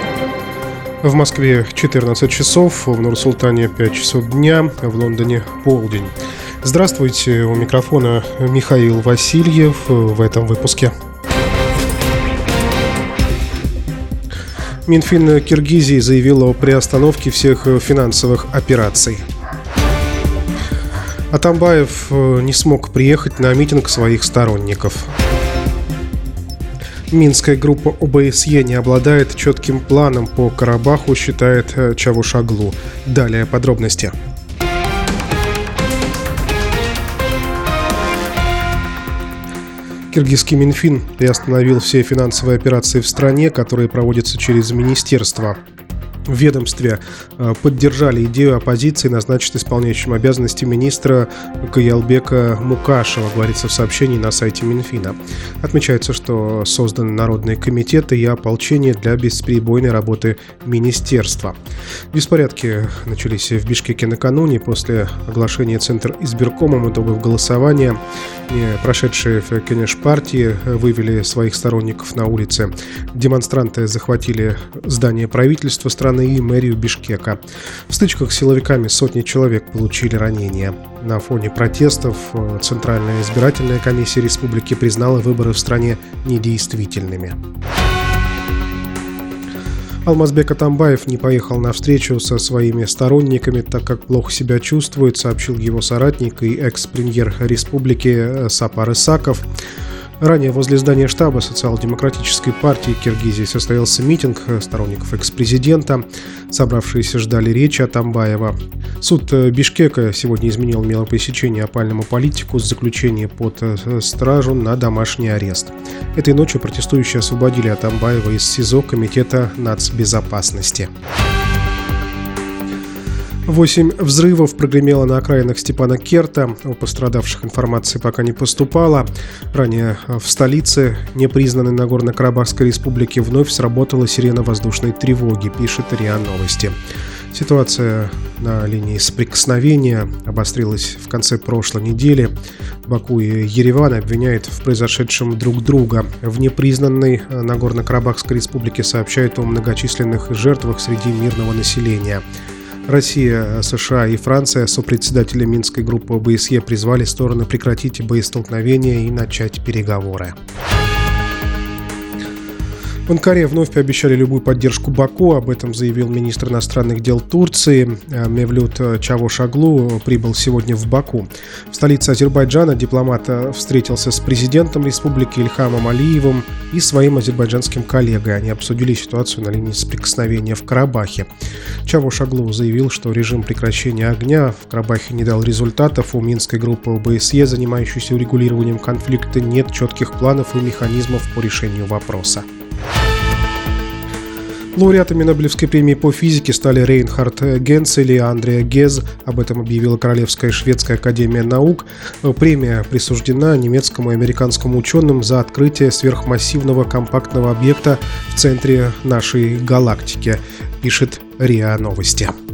В Москве 14 часов, в Нур-Султане 5 часов дня, в Лондоне полдень. Здравствуйте, у микрофона Михаил Васильев в этом выпуске. Минфин Киргизии заявил о приостановке всех финансовых операций. Атамбаев не смог приехать на митинг своих сторонников. Минская группа ОБСЕ не обладает четким планом по Карабаху, считает Чавушоглу. Далее подробности. Киргизский Минфин приостановил все финансовые операции в стране, которые проводятся через министерство. В ведомстве поддержали идею оппозиции назначить исполняющим обязанности министра Каялбека Мукашева, говорится в сообщении на сайте Минфина. Отмечается, что созданы народные комитеты и ополчение для бесперебойной работы министерства. Беспорядки начались в Бишкеке накануне после оглашения Центризбиркомом итогов голосования. Прошедшие в Кенеш партии вывели своих сторонников на улицы. Демонстранты захватили здание правительства страны и мэрию Бишкека. В стычках с силовиками сотни человек получили ранения. На фоне протестов Центральная избирательная комиссия республики признала выборы в стране недействительными. Алмазбек Атамбаев не поехал на встречу со своими сторонниками, так как плохо себя чувствует, сообщил его соратник и экс-премьер республики Сапар Исаков. Ранее возле здания штаба Социал-демократической партии Киргизии состоялся митинг сторонников экс-президента. Собравшиеся ждали речи Атамбаева. Суд Бишкека сегодня изменил меру пресечения опальному политику с заключением под стражу на домашний арест. Этой ночью протестующие освободили Атамбаева из СИЗО Комитета нацбезопасности. 8 взрывов прогремело на окраинах Степанакерта. О пострадавших информации пока не поступало. Ранее в столице, непризнанной Нагорно-Карабахской республике, вновь сработала сирена воздушной тревоги, пишет РИА Новости. Ситуация на линии соприкосновения обострилась в конце прошлой недели. Баку и Ереван обвиняют в произошедшем друг друга. В непризнанной Нагорно-Карабахской республике сообщают о многочисленных жертвах среди мирного населения. Россия, США и Франция, сопредседатели Минской группы ОБСЕ, призвали стороны прекратить боестолкновения и начать переговоры. В Анкаре вновь пообещали любую поддержку Баку. Об этом заявил министр иностранных дел Турции. Мевлют Чавушоглу прибыл сегодня в Баку. В столице Азербайджана дипломат встретился с президентом республики Ильхамом Алиевым и своим азербайджанским коллегой. Они обсудили ситуацию на линии соприкосновения в Карабахе. Чавушоглу заявил, что режим прекращения огня в Карабахе не дал результатов. У Минской группы ОБСЕ, занимающейся урегулированием конфликта, нет четких планов и механизмов по решению вопроса. Лауреатами Нобелевской премии по физике стали Рейнхард Генцель и Андреа Гез. Об этом объявила Королевская шведская академия наук. Премия присуждена немецкому и американскому ученым за открытие сверхмассивного компактного объекта в центре нашей галактики, пишет РИА Новости.